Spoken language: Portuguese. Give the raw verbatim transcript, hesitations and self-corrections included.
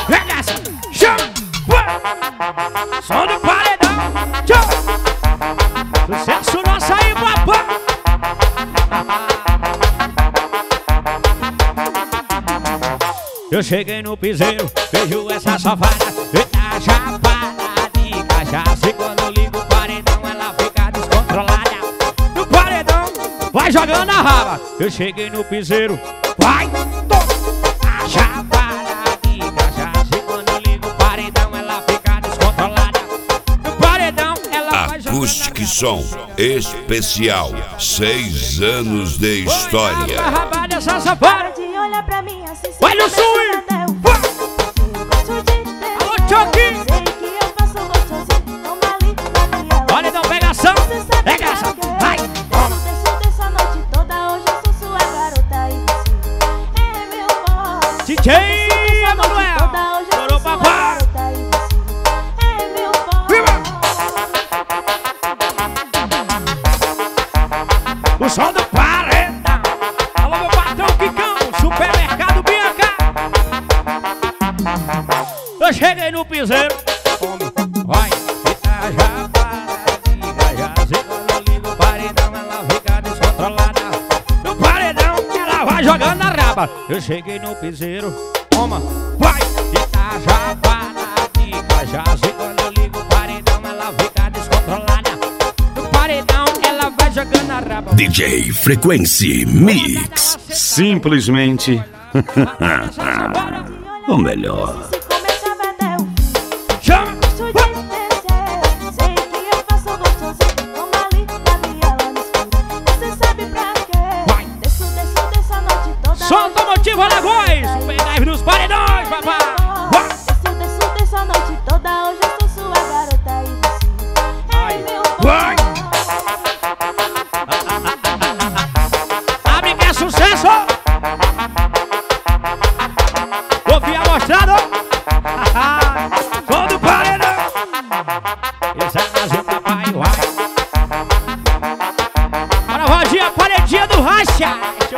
Pega essa. Chama. Som do paredão. Tchau. Sucesso nosso aí, papai. Eu cheguei no piseiro, vejo essa safada, eita chapada de cachaça. E quando ligo o paredão, ela fica descontrolada. No paredão, vai jogando a raba. Eu cheguei no piseiro, vai, toma. A chapada de cachaça. E quando ligo o paredão, ela fica descontrolada. No paredão, ela vai jogando. Acústica Som Especial, seis anos de história. A raba dessa safada. Olha pra mim assim, olha o swing! Alô, Choque! Sei que eu faço gostosinho, toma ali, Daniela. Olha, então pega ação! Pega essa! Vai! Toma! Deixa dessa noite toda, hoje eu sou sua garota e você é meu boy. D J Emanuel! Toda, hoje eu Chorou, sou sua papai! garota e você é meu boy. O som do paredão! Alô, meu patrão Kikão! Supermercado Bianca! Eu cheguei no piseiro, come, vai, eita chapada de cachaça. E quando eu ligo o paredão, ela fica descontrolada. No paredão, ela vai jogando a raba. Eu cheguei no piseiro, toma, vai, eita chapada de cachaça. E quando eu ligo o paredão, ela fica descontrolada. No paredão, ela vai jogando a raba. D J Frequency Mix. Simplesmente o melhor. Chama! Sei que eu faço gostosinho, toma ali, Daniela no escuro. Você sabe pra Vai. quê? Desço, desço, desço a noite toda. Solta o motivo, Alagoas! Super nos paredões, papai! Vai. Desço, desço, desço a noite toda, hoje eu sou sua garota e você é meu Vai. boy. Abre que é sucesso! Ouvi a mostrada! Som do paredão! Esse é mais um papai, vai! Bora, Rodinha, paredinha do racha!